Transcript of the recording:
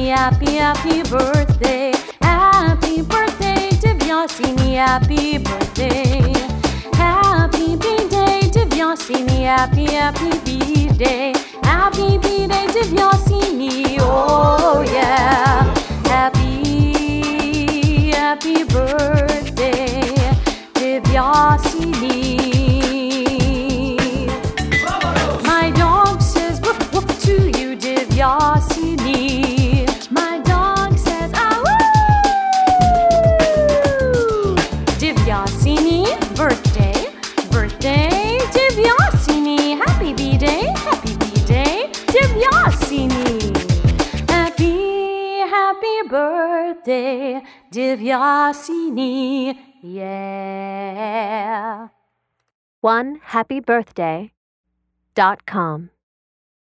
happy, happy birthday. Happy birthday to Vyasini, happy birthday. Happy B-Day to Vyasini, happy, happy B-Day. Happy B-Day to Vyasini, oh yeah. Happy, happy birthday to Vyasini. My dog says woof woof to you, Divyasini. My dog says ah woo. Divyasini, birthday, birthday, Divyasini. Happy B-Day, Divyasini. Happy, happy birthday, Divyasini. Yeah. OneHappyBirthday.com